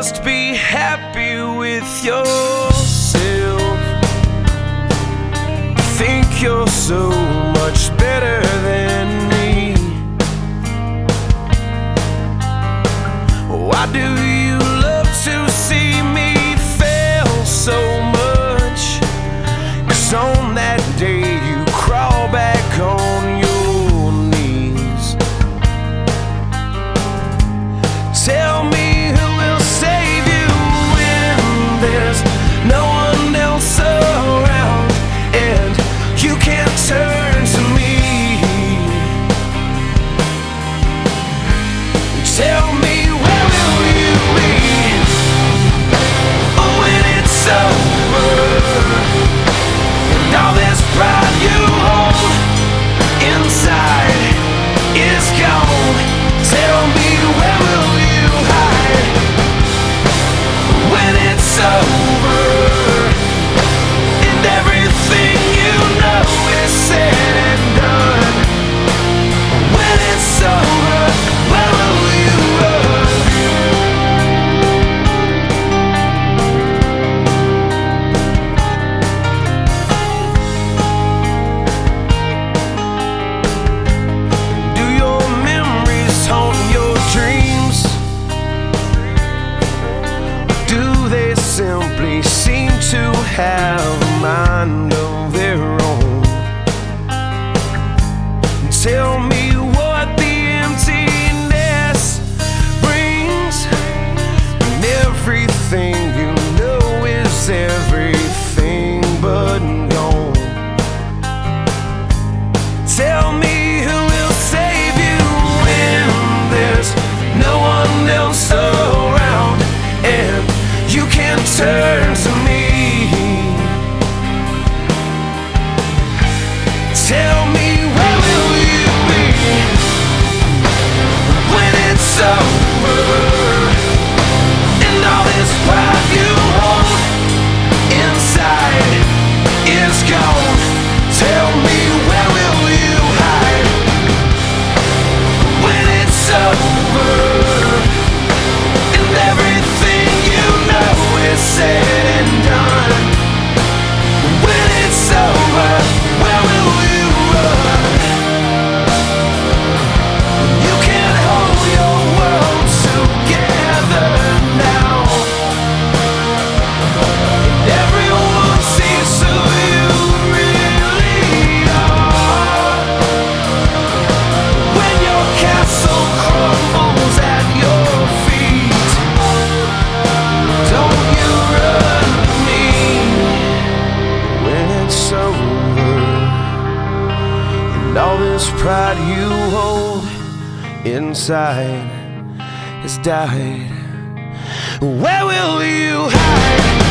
just be happy with yourself. Think you're so much better than me. Why do you love to see me fail so much? 'Cause on that day you crawl back on your knees. Tell me who will save you when there's no one else around and you can't turn to me. Tell me, where will you be when it's over and all this pride you hold inside is gone? Tell me, where will you hide when it's over and everything you know is said and done? When it's over, where will you run? Do your memories haunt your dreams? Do they simply seem to have a mind of their own? Tell me what the emptiness brings, and everything you know is everything but gone. Tell me who will save you when there's no one else around and you can't turn to me. Tell me, where will you be when it's over and all this pride you hold inside is gone? Tell me, where will you hide when it's over and everything you know is said and done? When it's over, where will you run? You can't hold your world together now, and everyone sees who you really are. When your castle crumbles at your feet, don't you run to me. When it's over and all this pride you hold inside has died, where will you hide?